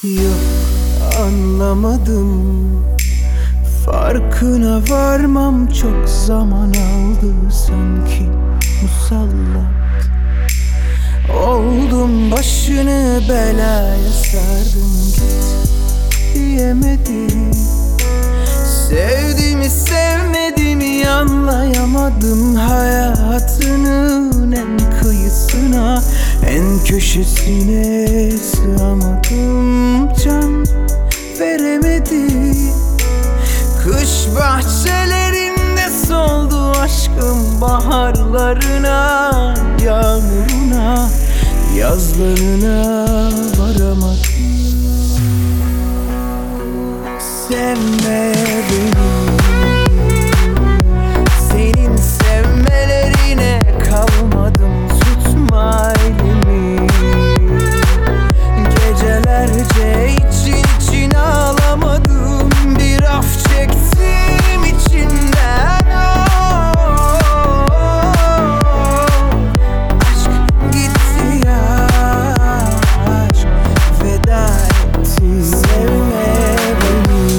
Yok, anlamadım. Farkına varmam çok zaman aldı sanki. Musallat oldum, başını belaya sardım. Git diyemedim. Sevdiğimi sevmediğimi anlayamadım. Hayatının en kıyısına, en köşesine sığamadım. Can veremedim. Kış bahçelerinde soldu aşkım, baharlarına, yağmuruna, yazlarına varamadım. Sevme beni, senin sevmelerine kalmadım. Tutma elimi, gecelerce için için ağlamadım. Bir af çektim içinden. Aşk gitti ya, aşk veda etti. Sevme beni,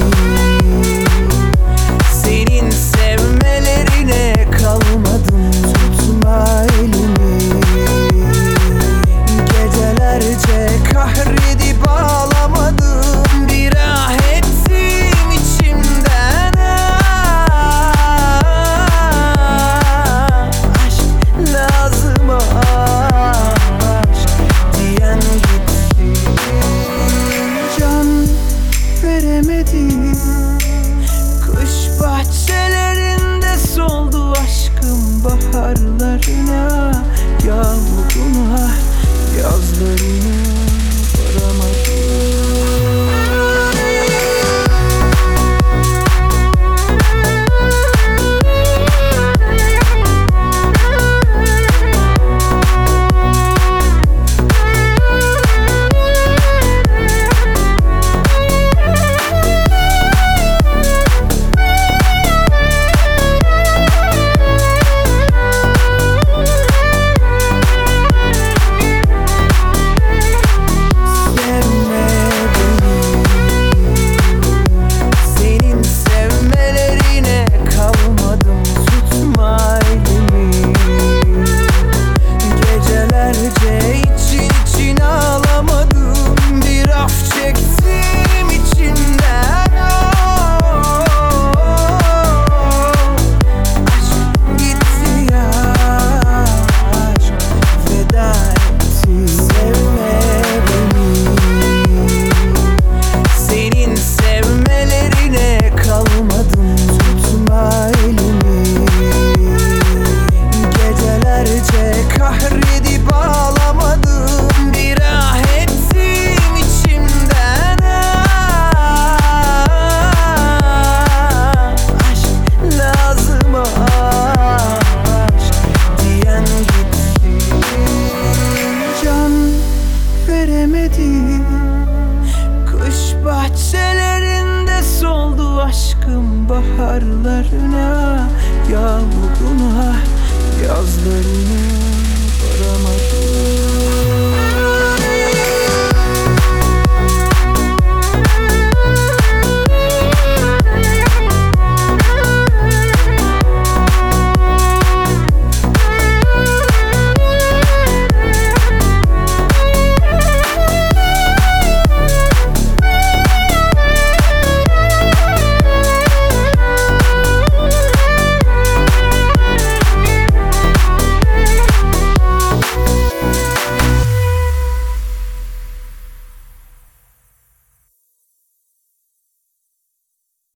senin sevmelerine kalmadım. Tutma elimi, gecelerce kahredip ağlamadım. Bir ah ettim içimden. Aşk lazım, aşk diyen gitti. Can veremedim. Kış bahçelerinde soldu aşkım, baharlarına, yağmuruna, yazlarına varamadım. Kahredip ağlamadım. Bir ah ettim içimden. Aşk lazım, aşk diyen gitti. Can veremedim. Kış bahçelerinde soldu aşkım, baharlarına, yağmuruna, yazlarına